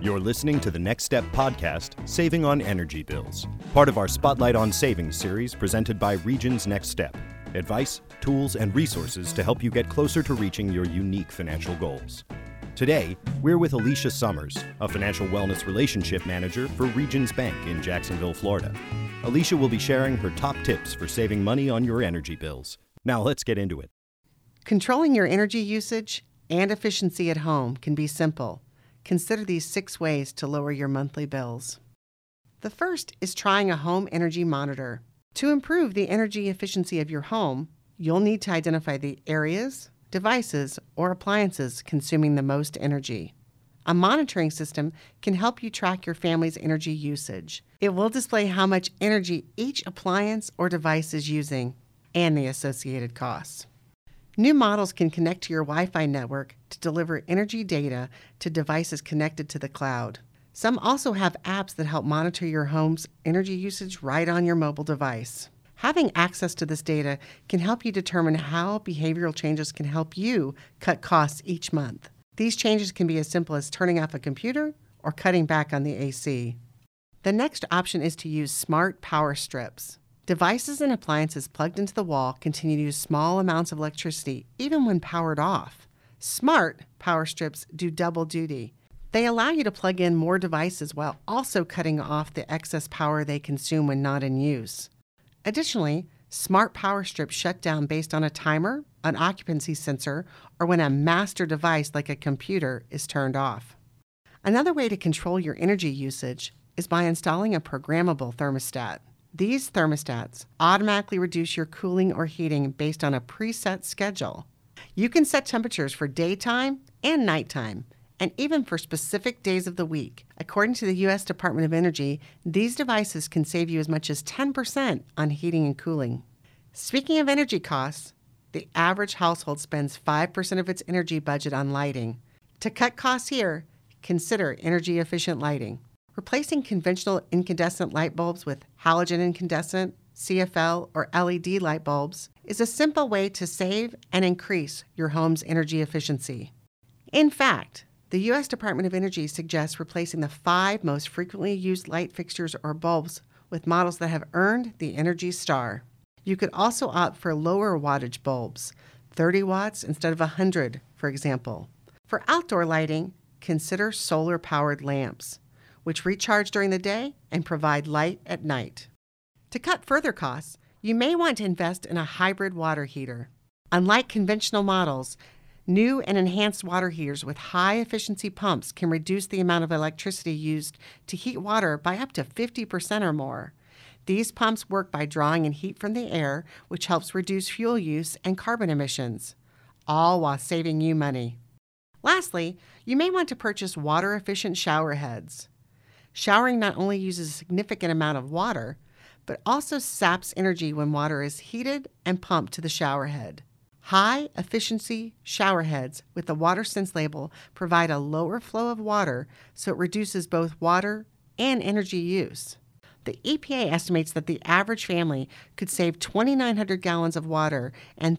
You're listening to the Next Step podcast, Saving on Energy Bills, part of our Spotlight on Savings series presented by Regions Next Step. Advice, tools, and resources to help you get closer to reaching your unique financial goals. Today, we're with Alicia Summers, a financial wellness relationship manager for Regions Bank in Jacksonville, Florida. Alicia will be sharing her top tips for saving money on your energy bills. Now let's get into it. Controlling your energy usage and efficiency at home can be simple. Consider these 6 ways to lower your monthly bills. The first is trying a home energy monitor. To improve the energy efficiency of your home, you'll need to identify the areas, devices, or appliances consuming the most energy. A monitoring system can help you track your family's energy usage. It will display how much energy each appliance or device is using and the associated costs. New models can connect to your Wi-Fi network to deliver energy data to devices connected to the cloud. Some also have apps that help monitor your home's energy usage right on your mobile device. Having access to this data can help you determine how behavioral changes can help you cut costs each month. These changes can be as simple as turning off a computer or cutting back on the AC. The next option is to use smart power strips. Devices and appliances plugged into the wall continue to use small amounts of electricity even when powered off. Smart power strips do double duty. They allow you to plug in more devices while also cutting off the excess power they consume when not in use. Additionally, smart power strips shut down based on a timer, an occupancy sensor, or when a master device like a computer is turned off. Another way to control your energy usage is by installing a programmable thermostat. These thermostats automatically reduce your cooling or heating based on a preset schedule. You can set temperatures for daytime and nighttime, and even for specific days of the week. According to the U.S. Department of Energy, these devices can save you as much as 10% on heating and cooling. Speaking of energy costs, the average household spends 5% of its energy budget on lighting. To cut costs here, consider energy-efficient lighting. Replacing conventional incandescent light bulbs with halogen incandescent, CFL, or LED light bulbs is a simple way to save and increase your home's energy efficiency. In fact, the U.S. Department of Energy suggests replacing the 5 most frequently used light fixtures or bulbs with models that have earned the Energy Star. You could also opt for lower wattage bulbs, 30 watts instead of 100, for example. For outdoor lighting, consider solar-powered lamps, which recharge during the day and provide light at night. To cut further costs, you may want to invest in a hybrid water heater. Unlike conventional models, new and enhanced water heaters with high-efficiency pumps can reduce the amount of electricity used to heat water by up to 50% or more. These pumps work by drawing in heat from the air, which helps reduce fuel use and carbon emissions, all while saving you money. Lastly, you may want to purchase water-efficient shower heads. Showering not only uses a significant amount of water, but also saps energy when water is heated and pumped to the shower head. High-efficiency shower heads with the WaterSense label provide a lower flow of water, so it reduces both water and energy use. The EPA estimates that the average family could save 2,900 gallons of water and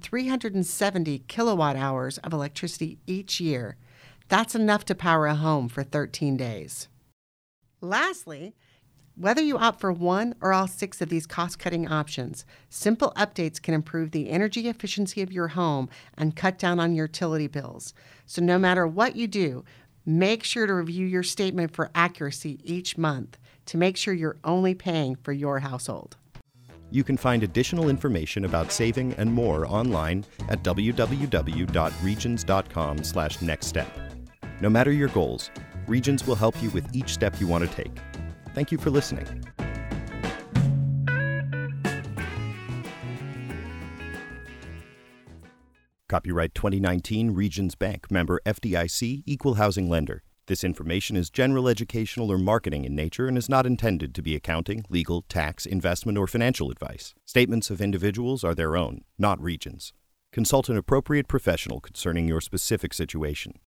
370 kilowatt hours of electricity each year. That's enough to power a home for 13 days. Lastly, whether you opt for one or all 6 of these cost-cutting options, simple updates can improve the energy efficiency of your home and cut down on your utility bills. So no matter what you do, make sure to review your statement for accuracy each month to make sure you're only paying for your household. You can find additional information about saving and more online at www.regions.com/nextstep. No matter your goals, Regions will help you with each step you want to take. Thank you for listening. Copyright 2019 Regions Bank, member FDIC, Equal Housing Lender. This information is general educational or marketing in nature and is not intended to be accounting, legal, tax, investment, or financial advice. Statements of individuals are their own, not Regions. Consult an appropriate professional concerning your specific situation.